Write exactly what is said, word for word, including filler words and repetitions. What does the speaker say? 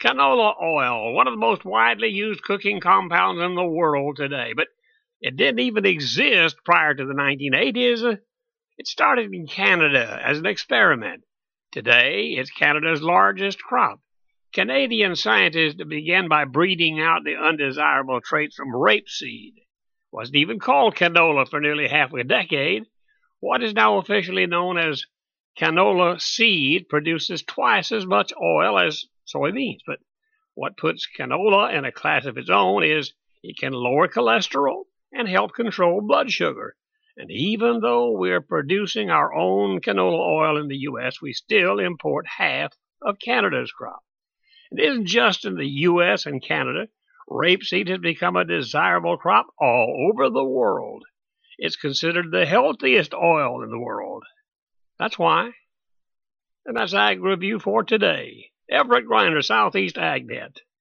Canola oil, one of the most widely used cooking compounds in the world today, but it didn't even exist prior to the nineteen eighties. It started in Canada as an experiment. Today, it's Canada's largest crop. Canadian scientists began by breeding out the undesirable traits from rapeseed. It wasn't even called canola for nearly half a decade. What is now officially known as canola seed produces twice as much oil as soybeans. But what puts canola in a class of its own is it can lower cholesterol and help control blood sugar. And even though we're producing our own canola oil in the U S, we still import half of Canada's crop. It isn't just in the U S and Canada. Rapeseed has become a desirable crop all over the world. It's considered the healthiest oil in the world. That's why. And that's Ag Review for today. Everett Griner, Southeast AgNet.